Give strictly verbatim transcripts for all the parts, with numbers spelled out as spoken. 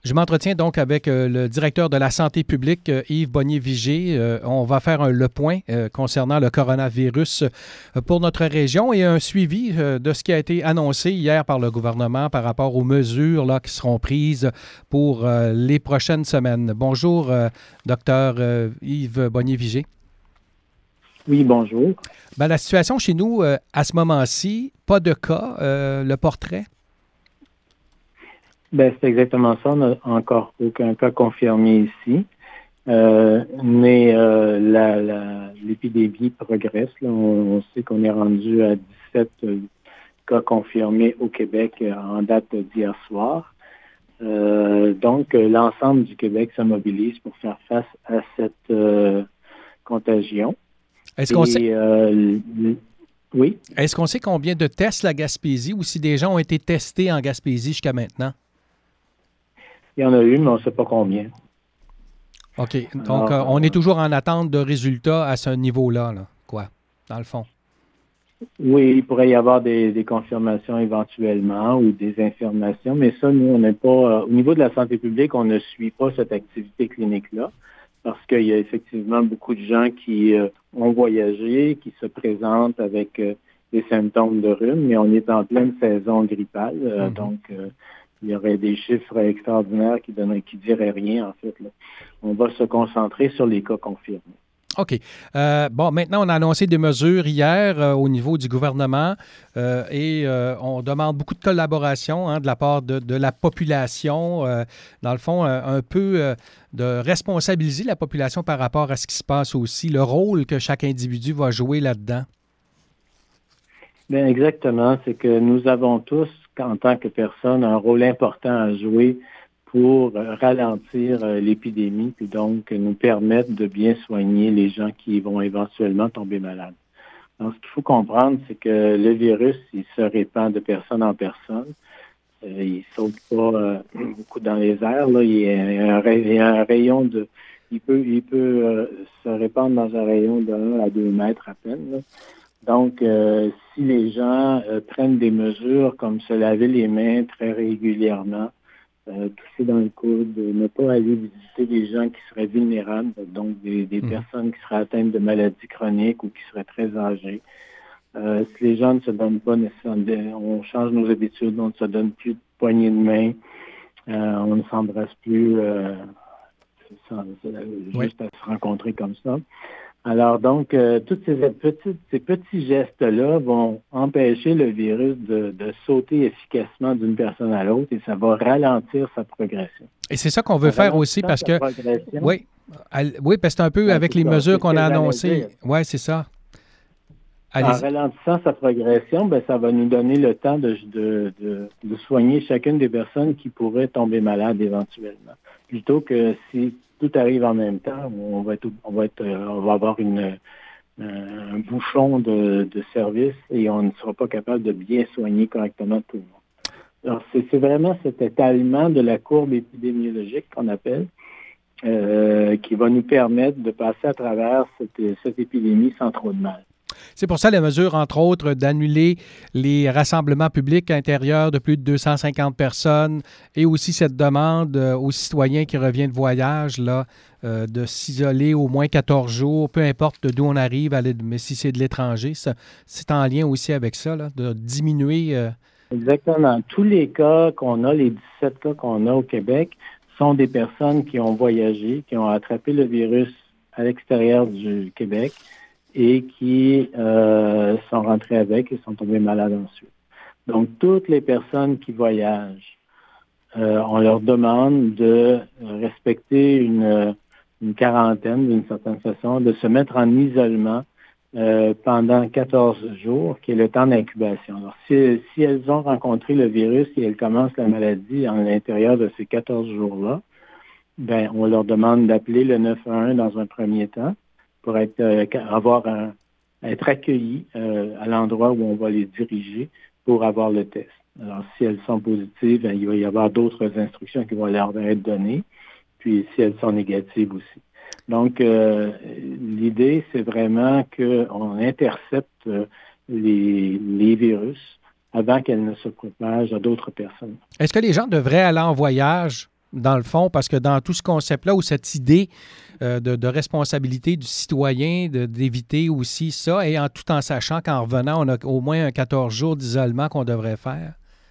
Je m'entretiens donc avec euh, le directeur de la santé publique, euh, Yves Bonnier-Vigé. Euh, on va faire un, le point euh, concernant le coronavirus euh, pour notre région et un suivi euh, de ce qui a été annoncé hier par le gouvernement par rapport aux mesures là, qui seront prises pour euh, les prochaines semaines. Bonjour, euh, docteur euh, Yves Bonnier-Vigé. Oui, bonjour. Ben, la situation chez nous, euh, à ce moment-ci, pas de cas, euh, le portrait? Ben, c'est exactement ça. On n'a encore aucun cas confirmé ici. Euh, mais euh, la, la, l'épidémie progresse. Là. On, on sait qu'on est rendu à dix-sept euh, cas confirmés au Québec euh, en date d'hier soir. Euh, donc, euh, l'ensemble du Québec se mobilise pour faire face à cette euh, contagion. Est-ce qu'on Et, sait... euh, l- oui. Est-ce qu'on sait combien de tests la Gaspésie ou si des gens ont été testés en Gaspésie jusqu'à maintenant? Il y en a eu, mais on ne sait pas combien. OK. Donc, Alors, euh, on est toujours en attente de résultats à ce niveau-là, là, quoi, dans le fond. Oui, il pourrait y avoir des, des confirmations éventuellement ou des informations, mais ça, nous, on n'est pas... Euh, au niveau de la santé publique, on ne suit pas cette activité clinique-là parce qu'il y a effectivement beaucoup de gens qui euh, ont voyagé, qui se présentent avec euh, des symptômes de rhume, mais on est en pleine saison grippale, euh, mm-hmm. donc euh, il y aurait des chiffres extraordinaires qui donneraient, qui diraient rien, en fait. Là. On va se concentrer sur les cas confirmés. OK. Euh, bon, maintenant, on a annoncé des mesures hier euh, au niveau du gouvernement euh, et euh, on demande beaucoup de collaboration hein, de la part de, de la population. Euh, dans le fond, euh, un peu euh, de responsabiliser la population par rapport à ce qui se passe aussi, le rôle que chaque individu va jouer là-dedans. Bien, exactement. C'est que nous avons tous, en tant que personne, un rôle important à jouer pour ralentir euh, l'épidémie, puis donc nous permettre de bien soigner les gens qui vont éventuellement tomber malades. Donc, ce qu'il faut comprendre, c'est que le virus, il se répand de personne en personne. Euh, il saute pas euh, beaucoup dans les airs. Là. Il, y a un, il y a un rayon de... Il peut, il peut euh, se répandre dans un rayon de un à deux mètres à peine. Là. Donc, euh, si les gens euh, prennent des mesures comme se laver les mains très régulièrement, Euh, toucher dans le coude, ne pas aller visiter des gens qui seraient vulnérables, donc des, des mmh. personnes qui seraient atteintes de maladies chroniques ou qui seraient très âgées. Euh, si les gens ne se donnent pas nécessairement, on change nos habitudes, on ne se donne plus de poignées de main, euh, on ne s'embrasse plus euh, ça, ça, oui. juste à se rencontrer comme ça. Alors donc, euh, tous ces petits, ces petits gestes-là vont empêcher le virus de, de sauter efficacement d'une personne à l'autre et ça va ralentir sa progression. Et c'est ça qu'on veut ça faire aussi parce que... Oui, oui, parce que c'est un peu ben, avec les ça, mesures qu'on a annoncées. Oui, c'est ça. Allez-y. En ralentissant sa progression, ben, ça va nous donner le temps de, de, de, de soigner chacune des personnes qui pourraient tomber malades éventuellement. Plutôt que si tout arrive en même temps, on va être, on va être, on va avoir une, un bouchon de, de service et on ne sera pas capable de bien soigner correctement tout le monde. Alors, c'est, c'est vraiment cet étalement de la courbe épidémiologique qu'on appelle, euh, qui va nous permettre de passer à travers cette, cette épidémie sans trop de mal. C'est pour ça la mesure, entre autres, d'annuler les rassemblements publics intérieurs de plus de deux cent cinquante personnes et aussi cette demande aux citoyens qui reviennent de voyage là, euh, de s'isoler au moins quatorze jours, peu importe d'où on arrive, mais si c'est de l'étranger, ça, c'est en lien aussi avec ça, là, de diminuer... Euh... Exactement. Tous les cas qu'on a, les dix-sept cas qu'on a au Québec, sont des personnes qui ont voyagé, qui ont attrapé le virus à l'extérieur du Québec et qui euh, sont rentrés avec et sont tombés malades ensuite. Donc, toutes les personnes qui voyagent, euh, on leur demande de respecter une, une quarantaine d'une certaine façon, de se mettre en isolement euh, pendant quatorze jours, qui est le temps d'incubation. Alors, si, si elles ont rencontré le virus et elles commencent la maladie à l'intérieur de ces quatorze jours-là, ben, on leur demande d'appeler le neuf un un dans un premier temps, pour être euh, avoir un, être accueillis euh, à l'endroit où on va les diriger pour avoir le test. Alors, si elles sont positives, ben, il va y avoir d'autres instructions qui vont leur être données, puis si elles sont négatives aussi. Donc, euh, l'idée, c'est vraiment qu'on intercepte euh, les, les virus avant qu'elles ne se propagent à d'autres personnes. Est-ce que les gens devraient aller en voyage dans le fond, parce que dans tout ce concept-là, ou cette idée euh, de, de responsabilité du citoyen, de, d'éviter aussi ça, et en tout en sachant qu'en revenant, on a au moins un quatorze jours d'isolement qu'on devrait faire?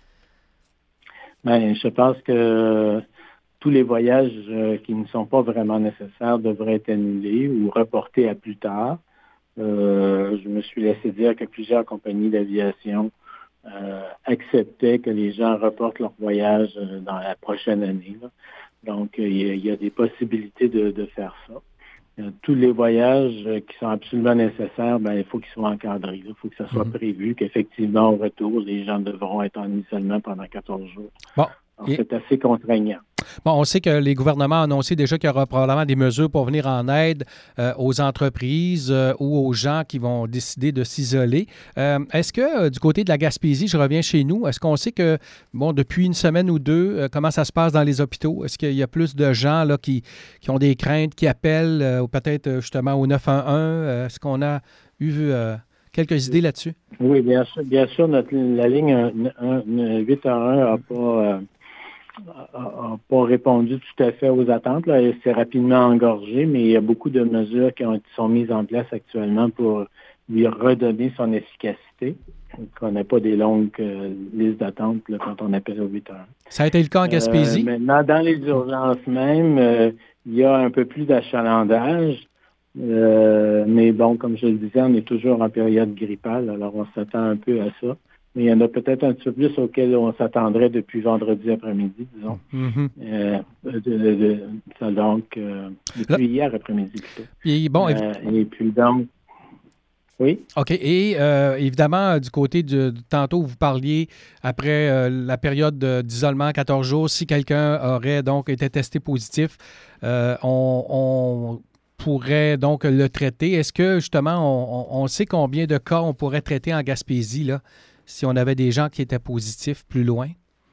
Bien, je pense que tous les voyages euh, qui ne sont pas vraiment nécessaires devraient être annulés ou reportés à plus tard. Euh, je me suis laissé dire que plusieurs compagnies d'aviation euh, acceptaient que les gens reportent leur voyage euh, dans la prochaine année, là. Donc, il y, a, il y a des possibilités de, de faire ça. Euh, tous les voyages euh, qui sont absolument nécessaires, ben, il faut qu'ils soient encadrés. Il faut que ça soit mm-hmm. prévu, qu'effectivement, au retour, les gens devront être en isolement pendant quatorze jours. Bon. Donc, et... c'est assez contraignant. Bon, on sait que les gouvernements ont annoncé déjà qu'il y aura probablement des mesures pour venir en aide euh, aux entreprises euh, ou aux gens qui vont décider de s'isoler. Euh, est-ce que euh, du côté de la Gaspésie, je reviens chez nous, est-ce qu'on sait que, bon, depuis une semaine ou deux, euh, comment ça se passe dans les hôpitaux? Est-ce qu'il y a plus de gens là, qui, qui ont des craintes, qui appellent euh, ou peut-être justement au neuf un un? Euh, est-ce qu'on a eu euh, quelques idées là-dessus? Oui, bien sûr. Bien sûr, notre, la ligne huit un un n'a pas... Euh, n'a pas répondu tout à fait aux attentes. Là. C'est rapidement engorgé, mais il y a beaucoup de mesures qui ont, sont mises en place actuellement pour lui redonner son efficacité. Qu'on n'a pas des longues euh, listes d'attente là, quand on appelle au huit un un. Ça a été le cas en Gaspésie? Euh, maintenant, dans les urgences même, euh, il y a un peu plus d'achalandage. Euh, mais bon, comme je le disais, on est toujours en période grippale, alors on s'attend un peu à ça. Mais il y en a peut-être un petit peu plus auxquels on s'attendrait depuis vendredi après-midi, disons. Mm-hmm. Euh, de, de, de, ça, donc, euh, depuis Là, hier après-midi plutôt. Et, bon, euh, et puis donc, oui. OK. Et euh, évidemment, du côté de, de tantôt, vous parliez après euh, la période de, d'isolement, quatorze jours, si quelqu'un aurait donc été testé positif, euh, on, on pourrait donc le traiter. Est-ce que justement, on, on sait combien de cas on pourrait traiter en Gaspésie, là? Si on avait des gens qui étaient positifs plus loin?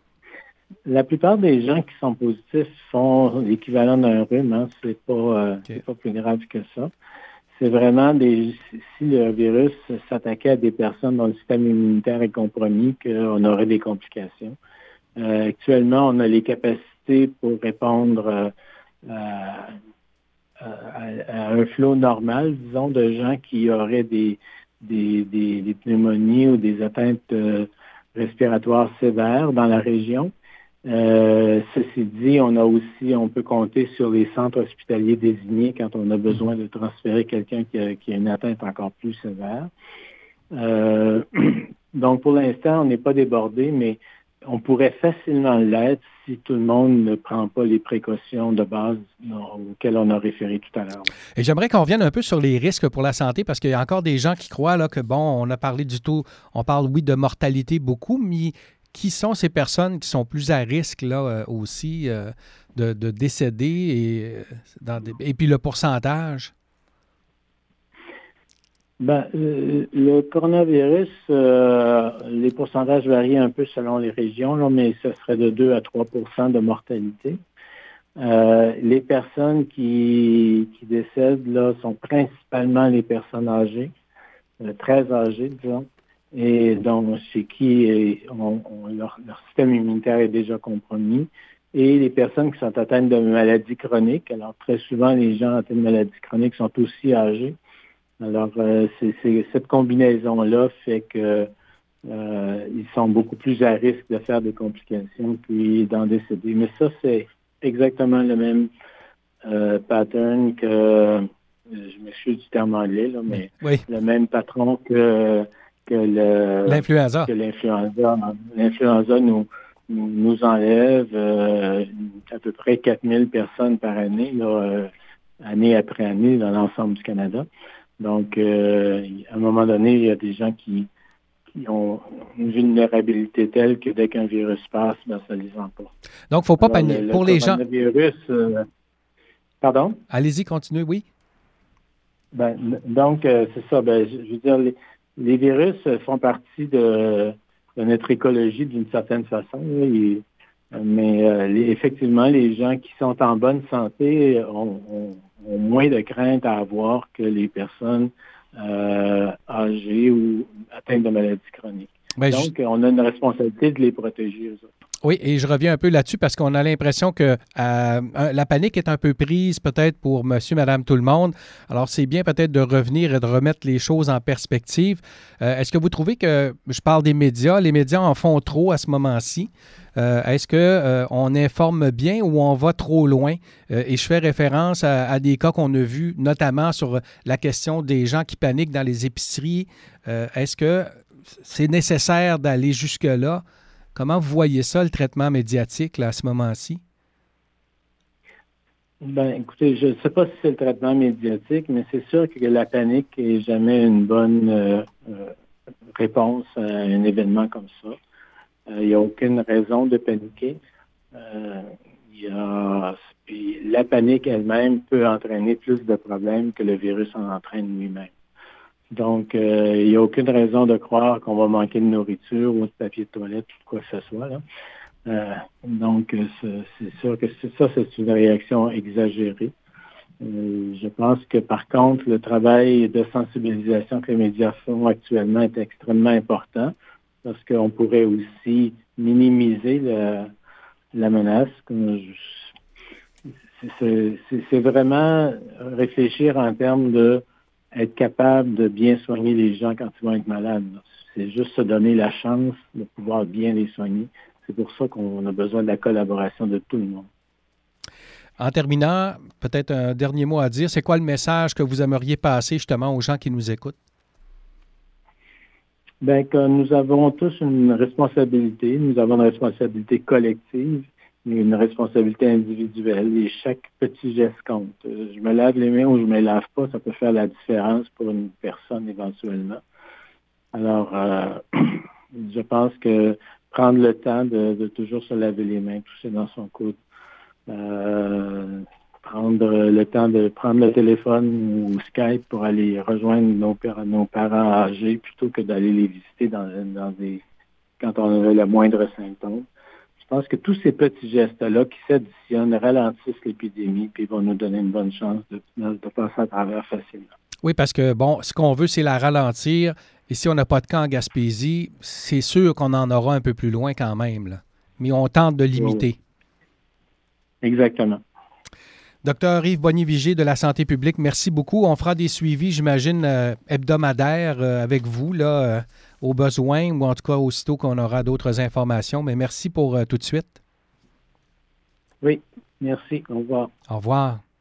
La plupart des gens qui sont positifs font l'équivalent d'un rhume. Hein. C'est pas, euh, okay. c'est pas plus grave que ça. C'est vraiment des si le virus s'attaquait à des personnes dont le système immunitaire est compromis, qu'on aurait des complications. Euh, actuellement, on a les capacités pour répondre euh, à, à, à un flot normal, disons, de gens qui auraient des Des, des, des pneumonies ou des atteintes euh, respiratoires sévères dans la région. Euh, ceci dit, on a aussi, on peut compter sur les centres hospitaliers désignés quand on a besoin de transférer quelqu'un qui a, qui a une atteinte encore plus sévère. Euh, donc, pour l'instant, on n'est pas débordé, mais on pourrait facilement l'être si tout le monde ne prend pas les précautions de base auxquelles on a référé tout à l'heure. Et j'aimerais qu'on revienne un peu sur les risques pour la santé, parce qu'il y a encore des gens qui croient là, que, bon, on a parlé du taux, on parle, oui, de mortalité beaucoup, mais qui sont ces personnes qui sont plus à risque là euh, aussi euh, de, de décéder et, euh, dans des, et puis le pourcentage? Ben, euh, le coronavirus, euh, les pourcentages varient un peu selon les régions, là, mais ce serait de deux à trois pour cent de mortalité. Euh, les personnes qui, qui décèdent là sont principalement les personnes âgées, euh, très âgées, disons, et donc chez qui on, on, leur, leur système immunitaire est déjà compromis, et les personnes qui sont atteintes de maladies chroniques. Alors, très souvent, les gens atteints de maladies chroniques sont aussi âgés. Alors, euh, c'est, c'est, cette combinaison-là fait que euh, ils sont beaucoup plus à risque de faire des complications puis d'en décéder. Mais ça, c'est exactement le même euh, pattern que, je m'excuse du terme anglais, là, mais oui. le même patron que, que, le, l'influenza. que l'influenza. L'influenza nous, nous, nous enlève euh, à peu près quatre mille personnes par année, là, euh, année après année, dans l'ensemble du Canada. Donc, euh, à un moment donné, il y a des gens qui, qui ont une vulnérabilité telle que dès qu'un virus passe, ben, ça les emporte. Donc, il ne faut pas paniquer. Pour les gens... Virus, euh... Pardon? Allez-y, continuez, oui. Ben, donc, euh, c'est ça. Ben, je, je veux dire, les, les virus font partie de, de notre écologie d'une certaine façon. Là, et, mais euh, les, effectivement, les gens qui sont en bonne santé ont... ont ont moins de crainte à avoir que les personnes euh, âgées ou atteintes de maladies chroniques. Ben, Donc, je... on a une responsabilité de les protéger, eux autres. Oui, et je reviens un peu là-dessus parce qu'on a l'impression que euh, la panique est un peu prise peut-être pour monsieur, madame, tout le monde. Alors, c'est bien peut-être de revenir et de remettre les choses en perspective. Euh, est-ce que vous trouvez que, je parle des médias, les médias en font trop à ce moment-ci? Euh, est-ce qu'on euh, on informe bien ou on va trop loin? Euh, et je fais référence à, à des cas qu'on a vus, notamment sur la question des gens qui paniquent dans les épiceries. Euh, est-ce que c'est nécessaire d'aller jusque-là? Comment vous voyez ça, le traitement médiatique, là, à ce moment-ci? Ben, écoutez, je ne sais pas si c'est le traitement médiatique, mais c'est sûr que la panique n'est jamais une bonne euh, euh, réponse à un événement comme ça. Il euh, n'y a aucune raison de paniquer. Euh, y a, puis la panique elle-même peut entraîner plus de problèmes que le virus en entraîne lui-même. Donc, euh, il n'y a aucune raison de croire qu'on va manquer de nourriture ou de papier de toilette ou quoi que ce soit, là. Euh, donc, c'est, c'est sûr que c'est, ça, c'est une réaction exagérée. Euh, je pense que, par contre, le travail de sensibilisation que les médias font actuellement est extrêmement important parce qu'on pourrait aussi minimiser la, la menace. Comme je, c'est, c'est, c'est vraiment réfléchir en termes de être capable de bien soigner les gens quand ils vont être malades. C'est juste se donner la chance de pouvoir bien les soigner. C'est pour ça qu'on a besoin de la collaboration de tout le monde. En terminant, peut-être un dernier mot à dire. C'est quoi le message que vous aimeriez passer justement aux gens qui nous écoutent? Bien, que nous avons tous une responsabilité. Nous avons une responsabilité collective, mais une responsabilité individuelle. Et chaque petit geste compte. Je me lave les mains ou je ne me lave pas, ça peut faire la différence pour une personne éventuellement. Alors, euh, je pense que prendre le temps de, de toujours se laver les mains, tousser dans son coude, euh, prendre le temps de prendre le téléphone ou Skype pour aller rejoindre nos, nos parents âgés plutôt que d'aller les visiter dans, dans des quand on a le moindre symptôme. Je pense que tous ces petits gestes-là qui s'additionnent ralentissent l'épidémie puis vont nous donner une bonne chance de, de passer à travers facilement. Oui, parce que, bon, ce qu'on veut, c'est la ralentir. Et si on n'a pas de cas en Gaspésie, c'est sûr qu'on en aura un peu plus loin quand même, là. Mais on tente de limiter. Oui. Exactement. Docteur Yves Bonnier-Vigé de la Santé publique, merci beaucoup. On fera des suivis, j'imagine, euh, hebdomadaires euh, avec vous, là, euh, au besoin, ou en tout cas aussitôt qu'on aura d'autres informations. Mais merci pour euh, tout de suite. Oui, merci. Au revoir. Au revoir.